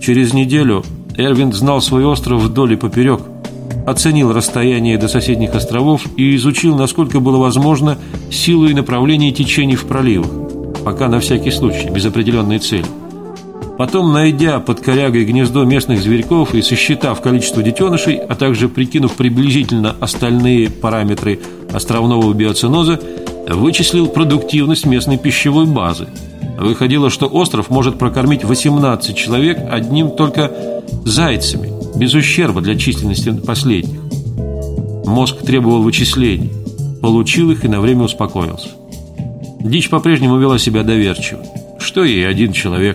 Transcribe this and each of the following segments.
Через неделю Эрвин знал свой остров вдоль и поперек, оценил расстояние до соседних островов и изучил, насколько было возможно, силу и направление течений в проливах, пока на всякий случай, без определенной цели. Потом, найдя под корягой гнездо местных зверьков и сосчитав количество детенышей, а также прикинув приблизительно остальные параметры островного биоценоза, вычислил продуктивность местной пищевой базы. Выходило, что остров может прокормить 18 человек одним только зайцами, без ущерба для численности последних. Мозг требовал вычислений, получил их и на время успокоился. Дичь по-прежнему вела себя доверчиво. Что ей один человек?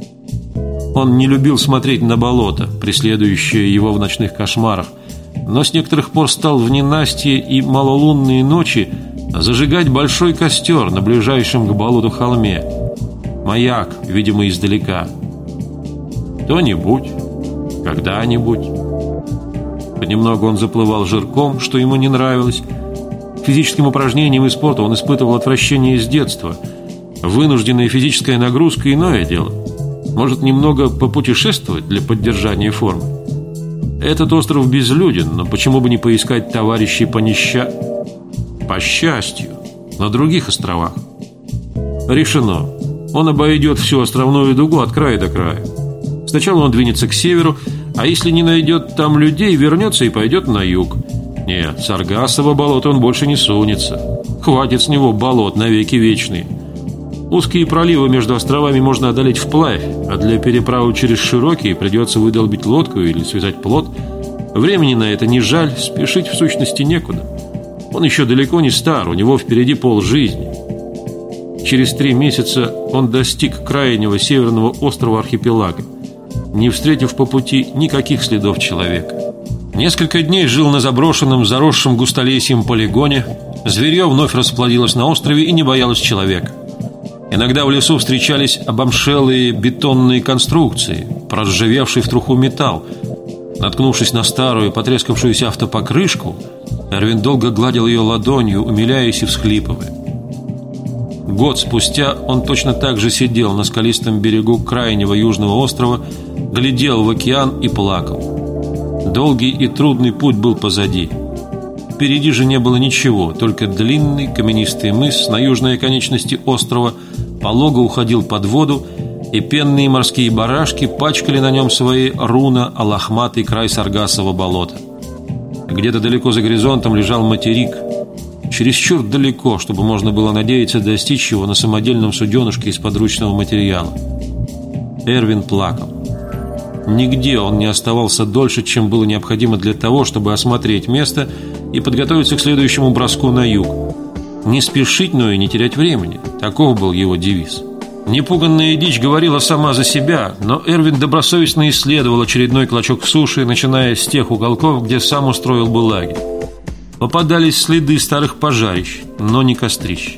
Он не любил смотреть на болото, преследующее его в ночных кошмарах, но с некоторых пор стал в ненастье и малолунные ночи зажигать большой костер на ближайшем к болоту холме. Маяк, видимо, издалека. Кто-нибудь, когда-нибудь. Понемногу он заплывал жирком, что ему не нравилось. К физическим упражнениям и спорту он испытывал отвращение с детства. Вынужденная физическая нагрузка – иное дело. Может, немного попутешествовать для поддержания формы? Этот остров безлюден, но почему бы не поискать товарищей по счастью на других островах? Решено. Он обойдет всю островную дугу от края до края. Сначала он двинется к северу, а если не найдет там людей, вернется и пойдет на юг. Нет, в Саргассово болото он больше не сунется. Хватит с него болот навеки вечные. Узкие проливы между островами можно одолеть вплавь, а для переправы через широкие придется выдолбить лодку или связать плот. Времени на это не жаль, спешить в сущности некуда. Он еще далеко не стар, у него впереди полжизни. Через 3 месяца он достиг крайнего северного острова архипелага, не встретив по пути никаких следов человека. Несколько дней жил на заброшенном, заросшем густолесьем полигоне. Зверье вновь расплодилось на острове и не боялось человека. Иногда в лесу встречались обомшелые бетонные конструкции, проржавевший в труху металл. Наткнувшись на старую, потрескавшуюся автопокрышку, Эрвин долго гладил ее ладонью, умиляясь и всхлипывая. Год спустя он точно так же сидел на скалистом берегу крайнего южного острова, глядел в океан и плакал. Долгий и трудный путь был позади. Впереди же не было ничего, только длинный каменистый мыс на южной оконечности острова полого уходил под воду, и пенные морские барашки пачкали на нем свои руна о лохматый край Саргассова болота. Где-то далеко за горизонтом лежал материк, чересчур далеко, чтобы можно было надеяться достичь его на самодельном суденышке из подручного материала. Эрвин плакал. Нигде он не оставался дольше, чем было необходимо для того, чтобы осмотреть место и подготовиться к следующему броску на юг. Не спешить, но и не терять времени. Таков был его девиз. Непуганная дичь говорила сама за себя, но Эрвин добросовестно исследовал очередной клочок суши, начиная с тех уголков, где сам устроил бы лагерь. Попадались следы старых пожарищ, но не кострищ.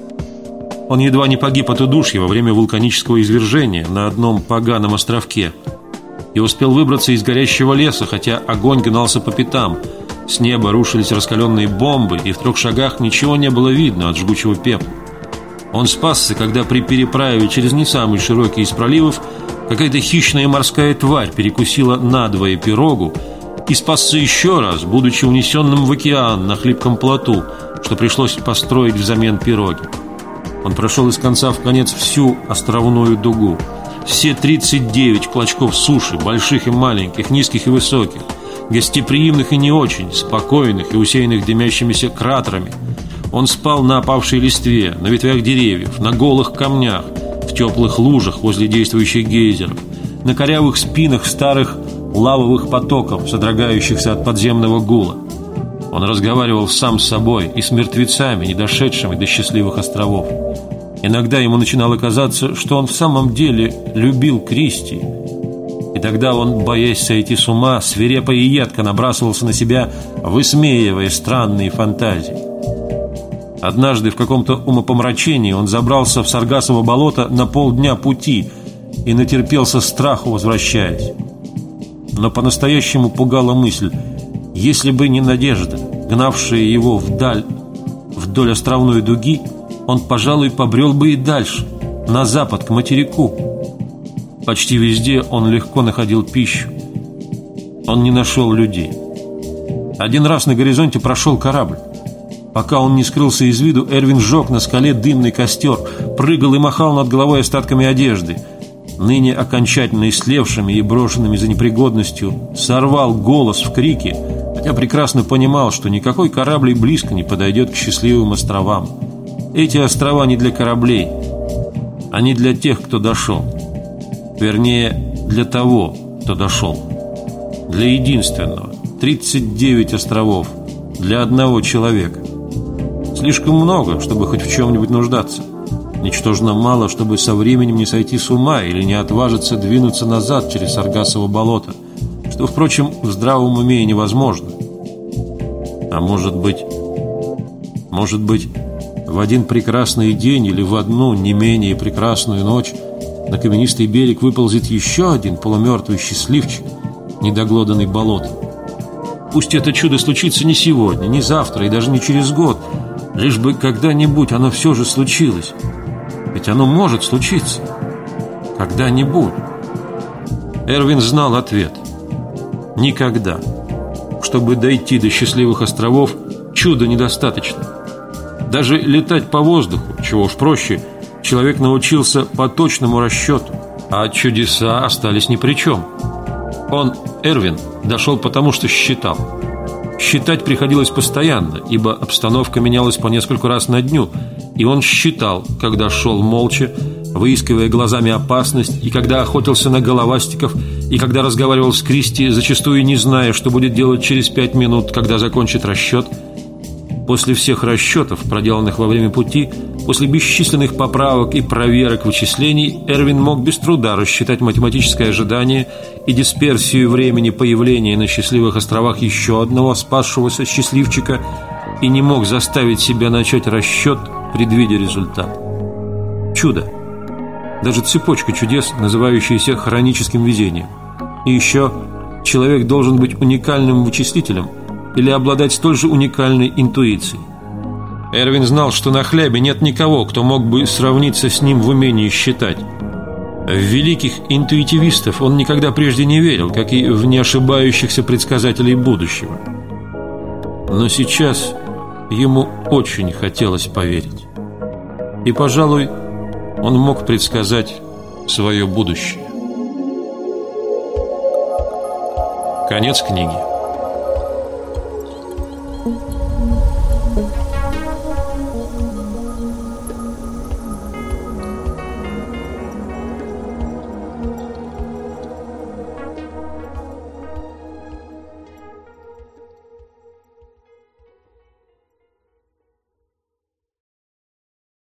Он едва не погиб от удушья во время вулканического извержения на одном поганом островке и успел выбраться из горящего леса, хотя огонь гнался по пятам. С неба рушились раскаленные бомбы, и в 3 шагах ничего не было видно от жгучего пепла. Он спасся, когда при переправе через не самый широкий из проливов какая-то хищная морская тварь перекусила надвое пирогу, и спасся еще раз, будучи унесенным в океан на хлипком плоту, что пришлось построить взамен пироги. Он прошел из конца в конец всю островную дугу, все 39 клочков суши, больших и маленьких, низких и высоких, гостеприимных и не очень, спокойных и усеянных дымящимися кратерами. Он спал на опавшей листве, на ветвях деревьев, на голых камнях, в теплых лужах возле действующих гейзеров, на корявых спинах старых лавовых потоков, содрогающихся от подземного гула. Он разговаривал сам с собой и с мертвецами, не дошедшими до счастливых островов. Иногда ему начинало казаться, что он в самом деле любил Кристи. И тогда он, боясь сойти с ума, свирепо и едко набрасывался на себя, высмеивая странные фантазии. Однажды в каком-то умопомрачении он забрался в Саргассово болото на полдня пути и натерпелся страху, возвращаясь. Но по-настоящему пугала мысль: если бы не надежда, гнавшая его вдоль островной дуги, он, пожалуй, побрел бы и дальше, на запад, к материку. Почти везде он легко находил пищу. Он не нашел людей. Один раз на горизонте прошел корабль. Пока он не скрылся из виду, Эрвин сжег на скале дымный костер, прыгал и махал над головой остатками одежды. Ныне окончательно истлевшими и брошенными за непригодностью, сорвал голос в крике, хотя прекрасно понимал, что никакой корабль и близко не подойдет к счастливым островам. Эти острова не для кораблей, они для тех, кто дошел. Вернее, для того, кто дошел. Для единственного. 39 островов. Для одного человека. Слишком много, чтобы хоть в чем-нибудь нуждаться. Ничтожно мало, чтобы со временем не сойти с ума или не отважиться двинуться назад через Саргассово болото, что, впрочем, в здравом уме и невозможно. А может быть, в один прекрасный день или в одну не менее прекрасную ночь на каменистый берег выползет еще один полумертвый счастливчик, недоглоданный болотом. Пусть это чудо случится не сегодня, не завтра и даже не через год, лишь бы когда-нибудь оно все же случилось. Ведь оно может случиться. Когда-нибудь. Эрвин знал ответ. Никогда. Чтобы дойти до счастливых островов, чуда недостаточно. Даже летать по воздуху, чего уж проще, человек научился по точному расчету, а чудеса остались ни при чем. Он, Эрвин, дошел потому, что считал. Считать приходилось постоянно, ибо обстановка менялась по нескольку раз на дню, и он считал, когда шел молча, выискивая глазами опасность, и когда охотился на головастиков, и когда разговаривал с Кристи, зачастую не зная, что будет делать через 5 минут, когда закончит расчет. После всех расчетов, проделанных во время пути, после бесчисленных поправок и проверок вычислений, Эрвин мог без труда рассчитать математическое ожидание и дисперсию времени появления на счастливых островах еще одного спасшегося счастливчика и не мог заставить себя начать расчет, предвидя результат. Чудо. Даже цепочка чудес, называющаяся хроническим везением. И еще человек должен быть уникальным вычислителем или обладать столь же уникальной интуицией. Эрвин знал, что на хлябе нет никого, кто мог бы сравниться с ним в умении считать. В великих интуитивистов он никогда прежде не верил, как и в неошибающихся предсказателей будущего. Но сейчас ему очень хотелось поверить. И, пожалуй, он мог предсказать свое будущее. Конец книги.